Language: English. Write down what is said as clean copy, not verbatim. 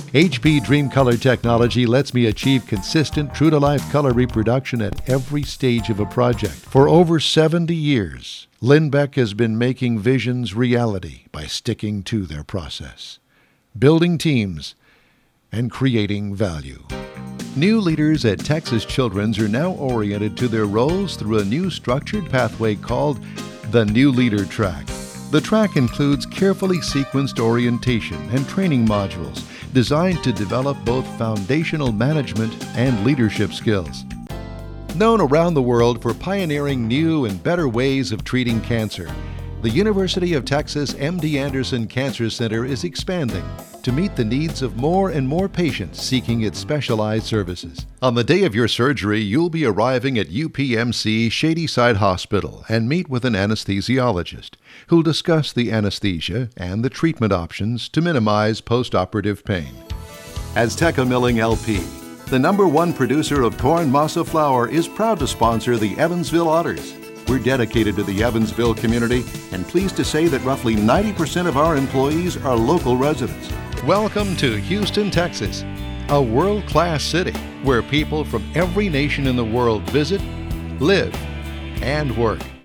HP Dreamcolor technology lets me achieve consistent, true-to-life color reproduction at every stage of a project. For over 70 years, Lindbeck has been making visions reality by sticking to their process, building teams, and creating value. New leaders at Texas Children's are now oriented to their roles through a new structured pathway called the New Leader Track. The track includes carefully sequenced orientation and training modules designed to develop both foundational management and leadership skills. Known around the world for pioneering new and better ways of treating cancer, the University of Texas MD Anderson Cancer Center is expanding to meet the needs of more and more patients seeking its specialized services. On the day of your surgery, you'll be arriving at UPMC Shadyside Hospital and meet with an anesthesiologist who'll discuss the anesthesia and the treatment options to minimize post-operative pain. Azteca Milling LP, the #1 producer of corn masa flour, is proud to sponsor the Evansville Otters. We're dedicated to the Evansville community and pleased to say that roughly 90% of our employees are local residents. Welcome to Houston, Texas, a world-class city where people from every nation in the world visit, live, and work.